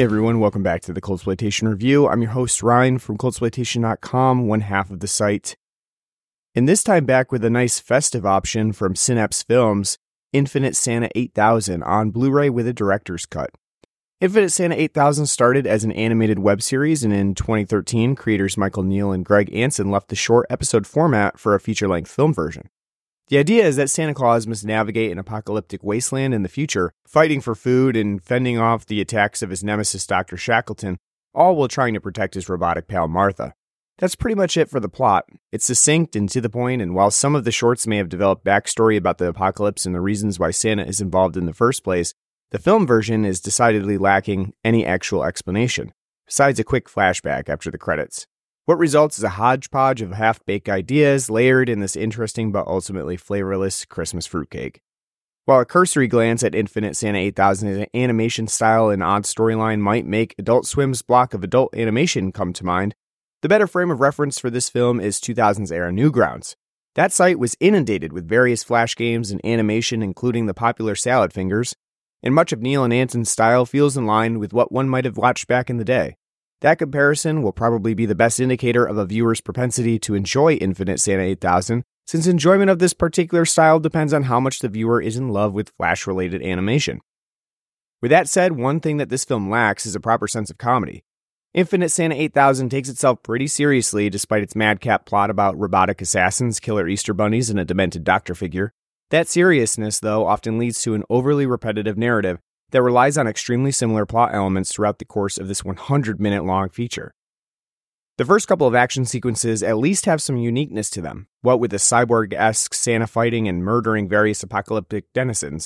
everyone, welcome back to the Cultsploitation Review. I'm your host Ryan from Cultsploitation.com, one half of the site. And this time back with a nice festive option from Synapse Films, Infinite Santa 8000 on Blu-ray with a director's cut. Infinite Santa 8000 started as an animated web series, and in 2013, creators Michael Neal and Greg Anson left the short episode format for a feature-length film version. The idea is that Santa Claus must navigate an apocalyptic wasteland in the future, fighting for food and fending off the attacks of his nemesis Dr. Shackleton, all while trying to protect his robotic pal Martha. That's pretty much it for the plot. It's succinct and to the point, and while some of the shorts may have developed backstory about the apocalypse and the reasons why Santa is involved in the first place, the film version is decidedly lacking any actual explanation, besides a quick flashback after the credits. What results is a hodgepodge of half-baked ideas layered in this interesting but ultimately flavorless Christmas fruitcake. While a cursory glance at Infinite Santa 8000's animation style and odd storyline might make Adult Swim's block of adult animation come to mind, the better frame of reference for this film is 2000's era Newgrounds. That site was inundated with various flash games and animation, including the popular Salad Fingers, and much of Neal and Anson's style feels in line with what one might have watched back in the day. That comparison will probably be the best indicator of a viewer's propensity to enjoy Infinite Santa 8000, since enjoyment of this particular style depends on how much the viewer is in love with Flash-related animation. With that said, one thing that this film lacks is a proper sense of comedy. Infinite Santa 8000 takes itself pretty seriously despite its madcap plot about robotic assassins, killer Easter bunnies, and a demented doctor figure. That seriousness, though, often leads to an overly repetitive narrative that relies on extremely similar plot elements throughout the course of this 100-minute-long feature. The first couple of action sequences at least have some uniqueness to them, what with the cyborg-esque Santa fighting and murdering various apocalyptic denizens.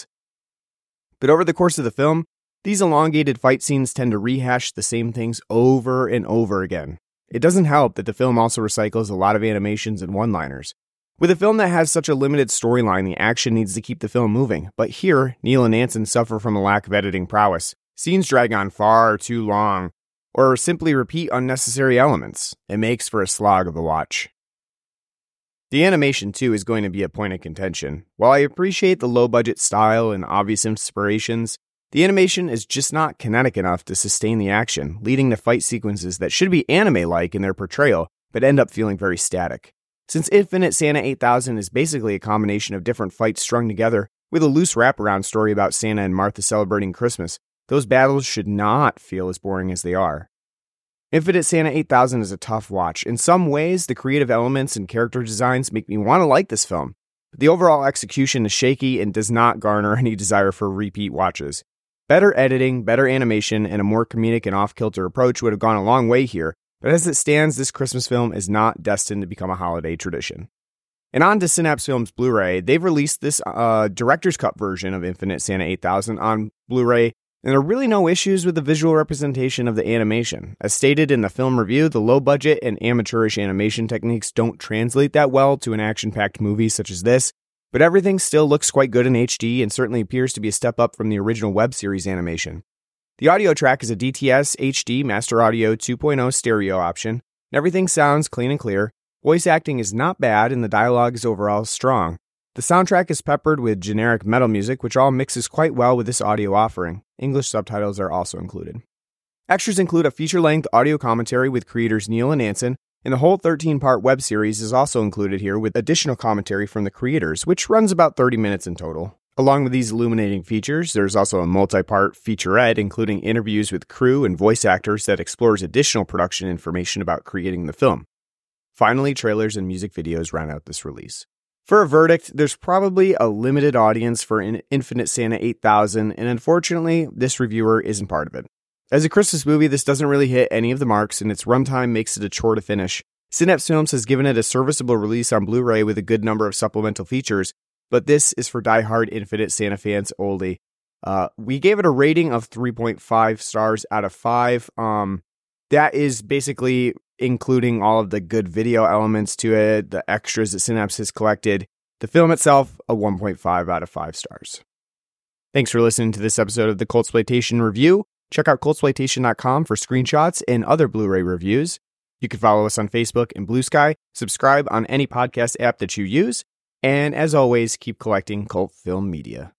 But over the course of the film, these elongated fight scenes tend to rehash the same things over and over again. It doesn't help that the film also recycles a lot of animations and one-liners. With a film that has such a limited storyline, the action needs to keep the film moving, but here, Neal and Anson suffer from a lack of editing prowess. Scenes drag on far too long, or simply repeat unnecessary elements. It makes for a slog of a watch. The animation, too, is going to be a point of contention. While I appreciate the low-budget style and obvious inspirations, the animation is just not kinetic enough to sustain the action, leading to fight sequences that should be anime-like in their portrayal, but end up feeling very static. Since Infinite Santa 8000 is basically a combination of different fights strung together, with a loose wraparound story about Santa and Martha celebrating Christmas, those battles should not feel as boring as they are. Infinite Santa 8000 is a tough watch. In some ways, the creative elements and character designs make me want to like this film, but the overall execution is shaky and does not garner any desire for repeat watches. Better editing, better animation, and a more comedic and off-kilter approach would have gone a long way here, but as it stands, this Christmas film is not destined to become a holiday tradition. And on to Synapse Films Blu-ray, they've released this director's cut version of Infinite Santa 8000 on Blu-ray, and there are really no issues with the visual representation of the animation. As stated in the film review, the low-budget and amateurish animation techniques don't translate that well to an action-packed movie such as this, but everything still looks quite good in HD and certainly appears to be a step up from the original web series animation. The audio track is a DTS HD Master Audio 2.0 stereo option, and everything sounds clean and clear. Voice acting is not bad, and the dialogue is overall strong. The soundtrack is peppered with generic metal music, which all mixes quite well with this audio offering. English subtitles are also included. Extras include a feature-length audio commentary with creators Neal and Anson, and the whole 13-part web series is also included here with additional commentary from the creators, which runs about 30 minutes in total. Along with these illuminating features, there's also a multi-part featurette including interviews with crew and voice actors that explores additional production information about creating the film. Finally, trailers and music videos round out this release. For a verdict, there's probably a limited audience for Infinite Santa 8000, and unfortunately, this reviewer isn't part of it. As a Christmas movie, this doesn't really hit any of the marks, and its runtime makes it a chore to finish. Synapse Films has given it a serviceable release on Blu-ray with a good number of supplemental features, but this is for die-hard Infinite Santa fans only. We gave it a rating of 3.5 stars out of 5. That is basically including all of the good video elements to it, the extras that Synapse has collected. The film itself, a 1.5 out of 5 stars. Thanks for listening to this episode of the Cultsploitation Review. Check out Cultsploitation.com for screenshots and other Blu-ray reviews. You can follow us on Facebook and Blue Sky, subscribe on any podcast app that you use, and as always, keep collecting cult film media.